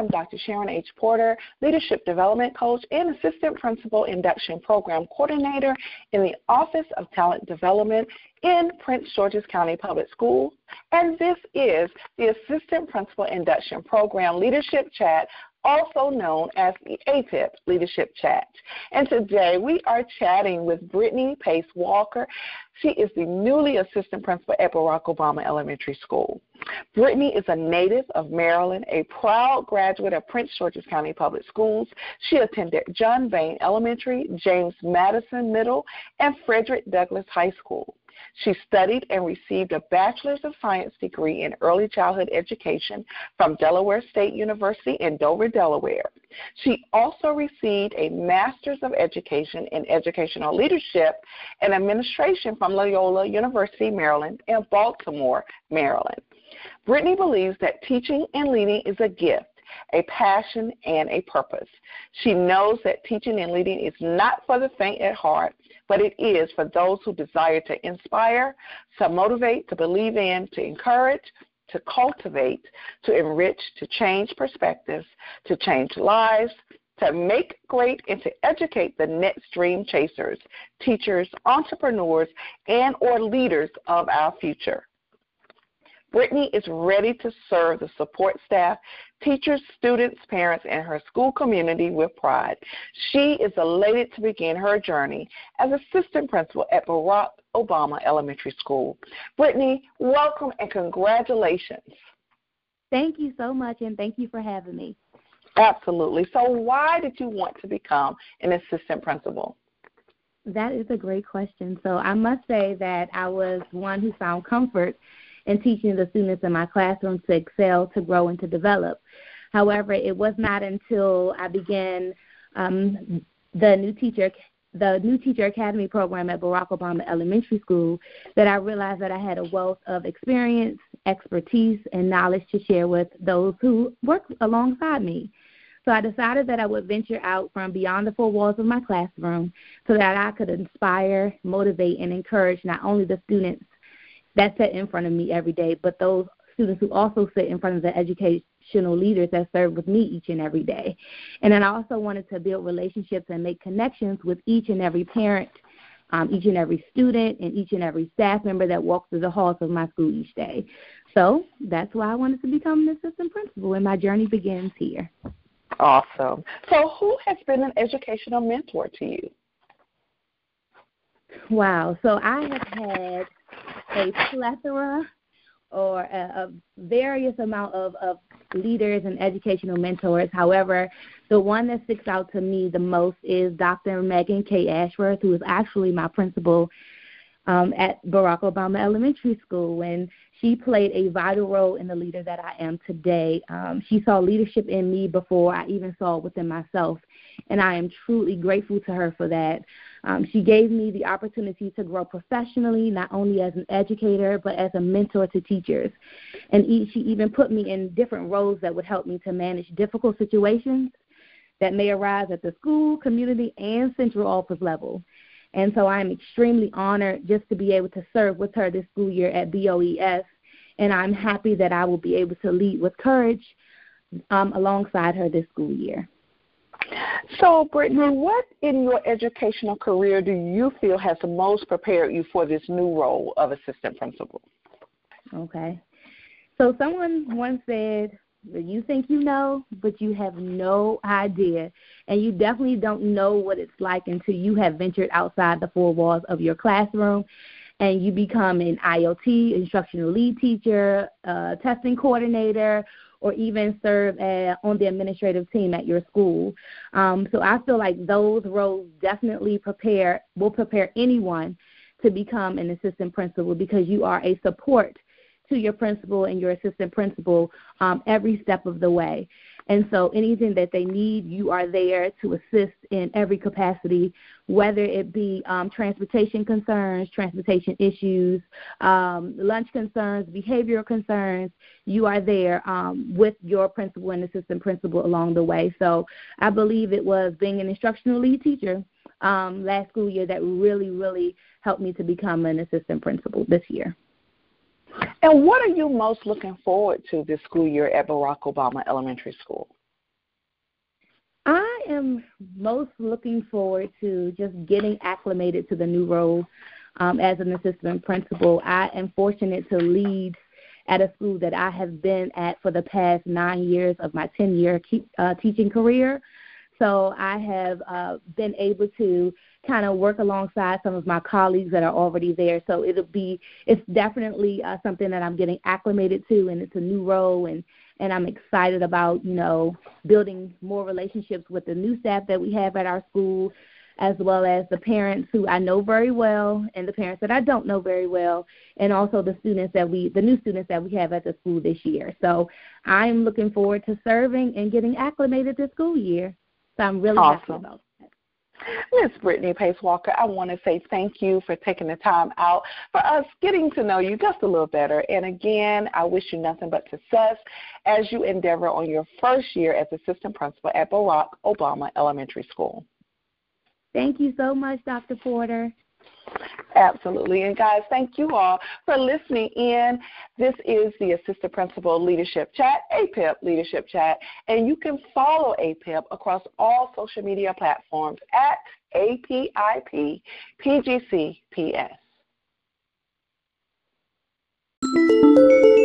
am Dr. Sharon H. Porter, Leadership Development Coach and Assistant Principal Induction Program Coordinator in the Office of Talent Development in Prince George's County Public Schools, and this is the Assistant Principal Induction Program Leadership Chat, also known as the ATIP Leadership Chat. And today we are chatting with Brittany Pace Walker. She is the newly assistant principal at Barack Obama Elementary School. Brittany is a native of Maryland, a proud graduate of Prince George's County Public Schools. She attended John Vane Elementary, James Madison Middle, and Frederick Douglass High School. She studied and received a Bachelor's of Science degree in Early Childhood Education from Delaware State University in Dover, Delaware. She also received a Master's of Education in Educational Leadership and Administration from Loyola University, Maryland, in Baltimore, Maryland. Brittany believes that teaching and leading is a gift, a passion, and a purpose. She knows that teaching and leading is not for the faint at heart, but it is for those who desire to inspire, to motivate, to believe in, to encourage, to cultivate, to enrich, to change perspectives, to change lives, to make great, and to educate the next dream chasers, teachers, entrepreneurs, and or leaders of our future. Brittany is ready to serve the support staff, teachers, students, parents, and her school community with pride. She is elated to begin her journey as assistant principal at Barack Obama Elementary School. Brittany, welcome and congratulations. Thank you so much, and thank you for having me. Absolutely. So why did you want to become an assistant principal? That is a great question. So I must say that I was one who found comfort in teaching the students in my classroom to excel, to grow, and to develop. However, it was not until I began the New Teacher Academy program at Barack Obama Elementary School that I realized that I had a wealth of experience, expertise, and knowledge to share with those who work alongside me. So I decided that I would venture out from beyond the four walls of my classroom so that I could inspire, motivate, and encourage not only the students that sit in front of me every day, but those students who also sit in front of the educational leaders that serve with me each and every day. And then I also wanted to build relationships and make connections with each and every parent, each and every student, and each and every staff member that walks through the halls of my school each day. So that's why I wanted to become an assistant principal, and my journey begins here. Awesome. So who has been an educational mentor to you? Wow. So I have had a plethora or a various amount of leaders and educational mentors. However, the one that sticks out to me the most is Dr. Megan K. Ashworth, who is actually my principal at Barack Obama Elementary School, and she played a vital role in the leader that I am today. She saw leadership in me before I even saw it within myself, and I am truly grateful to her for that. She gave me the opportunity to grow professionally, not only as an educator, but as a mentor to teachers. And she even put me in different roles that would help me to manage difficult situations that may arise at the school, community, and central office level. And so I'm extremely honored just to be able to serve with her this school year at BOES, and I'm happy that I will be able to lead with courage alongside her this school year. So, Brittany, what in your educational career do you feel has most prepared you for this new role of assistant principal? Okay. So someone once said, you think you know, but you have no idea. And you definitely don't know what it's like until you have ventured outside the four walls of your classroom and you become an IOT, instructional lead teacher, testing coordinator, or even serve on the administrative team at your school. So I feel like those roles definitely will prepare anyone to become an assistant principal, because you are a support to your principal and your assistant principal every step of the way. And so anything that they need, you are there to assist in every capacity, whether it be transportation concerns, transportation issues, lunch concerns, behavioral concerns. You are there with your principal and assistant principal along the way. So I believe it was being an instructional lead teacher last school year that really, really helped me to become an assistant principal this year. And what are you most looking forward to this school year at Barack Obama Elementary School? am most looking forward to just getting acclimated to the new role as an assistant principal. I am fortunate to lead at a school that I have been at for the past 9 years of my 10-year teaching career. So I have been able to kind of work alongside some of my colleagues that are already there. So it's definitely something that I'm getting acclimated to, and it's a new role, and I'm excited about, building more relationships with the new staff that we have at our school, as well as the parents who I know very well and the parents that I don't know very well, and also the new students that we have at the school this year. So I'm looking forward to serving and getting acclimated this school year. So I'm really happy about that. Ms. Brittany Pace Walker, I want to say thank you for taking the time out for us getting to know you just a little better. And again, I wish you nothing but success as you endeavor on your first year as assistant principal at Barack Obama Elementary School. Thank you so much, Dr. Porter. Absolutely. And guys, thank you all for listening in. This is the Assistant Principal Leadership Chat, APIP Leadership Chat, and you can follow APIP across all social media platforms at APIP PGCPS.